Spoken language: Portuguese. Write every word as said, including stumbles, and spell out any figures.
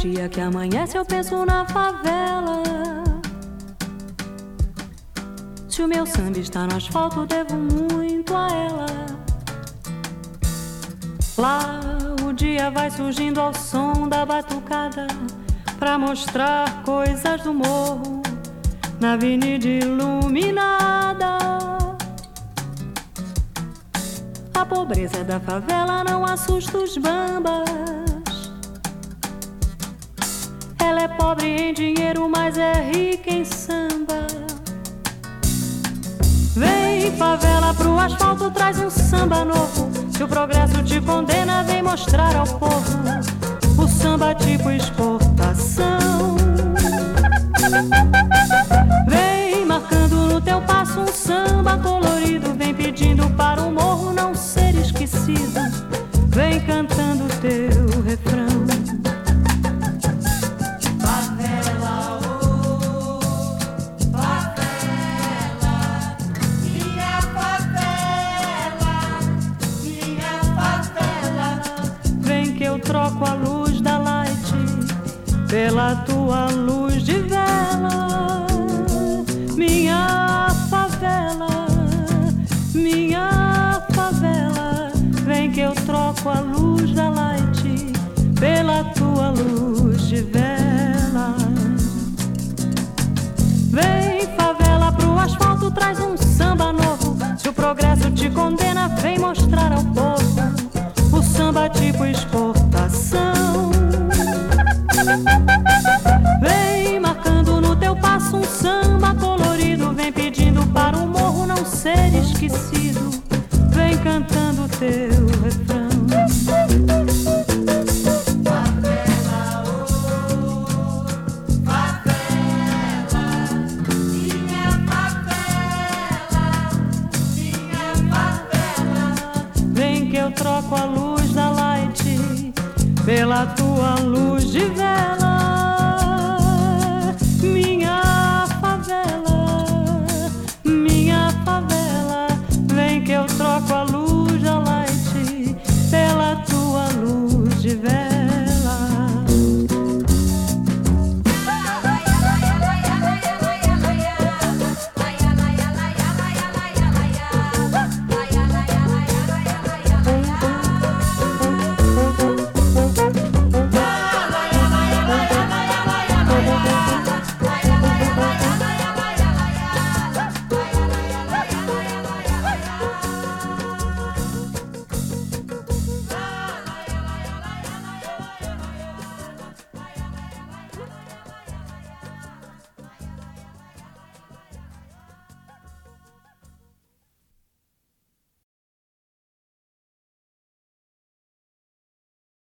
dia que amanhece eu penso na favela. Se o meu samba está no asfalto, devo muito a ela. Lá o dia vai surgindo ao som da batucada, pra mostrar coisas do morro na avenida iluminada. A pobreza da favela não assusta os bambas. Ela é pobre em dinheiro, mas é rica em samba. Vem favela pro asfalto, traz um samba novo. Se o progresso te condena, vem mostrar ao povo o samba tipo exportação. Vem marcando no teu passo um samba colorido. Vem pedindo para o morro não ser esquecido. Vem cantando teu refrão. Troco a luz da light pela tua luz de vela. Minha favela, minha favela. Vem que eu troco a luz da light pela tua luz de vela. Vem favela pro asfalto, traz um samba novo. Se o progresso te condena, vem mostrar ao povo o samba tipo exportação. Vem marcando no teu passo um samba colorido. Vem pedindo para o morro não ser esquecido. Vem cantando teu refrão. Favela, oh, favela, minha favela, minha favela. Vem que eu troco a luz da light pela tua luz